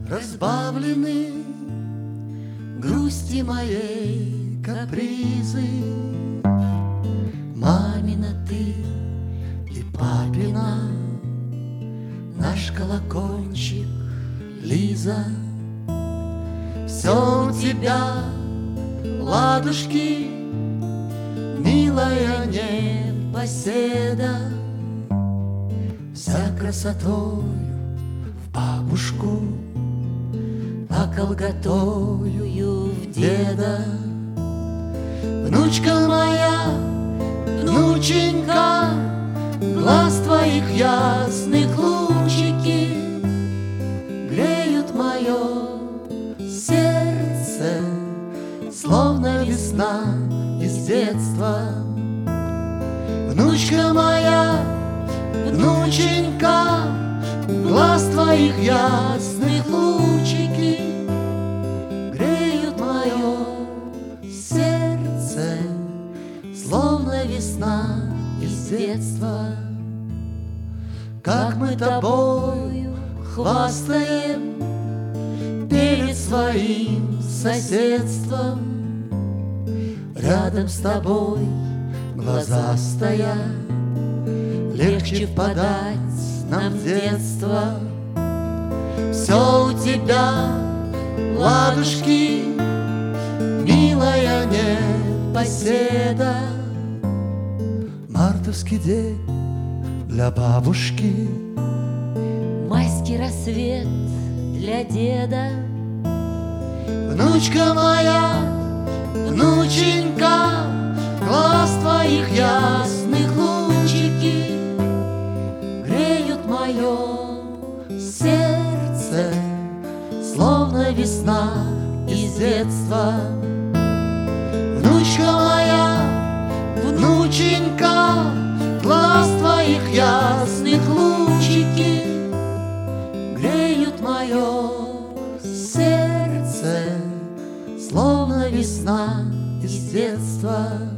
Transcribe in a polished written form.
разбавлены грусти моей капризы. Мамина ты и папина, наш колокольчик, Лиза. Все у тебя ладушки, милая непоседа, вся красотою в бабушку, а колготою в деда. Внучка моя, внученька, глаз твоих ясных лучики греют мое сердце, словно весна из детства. Внучка моя, внученька, глаз твоих ясных лучики греют мое сердце, словно весна из детства. Как мы тобою хвастаем перед своим соседством, рядом с тобой глаза стоят, легче впадать нам в детство. Все у тебя ладушки, милая непоседа. Мартовский день для бабушки, майский рассвет для деда. Внучка моя, внученька, глаз твоих ясных лучики греют мое сердце, словно весна из детства. Внучка моя, внученька, глаз твоих ясных лучики греют мое сердце, словно весна из детства.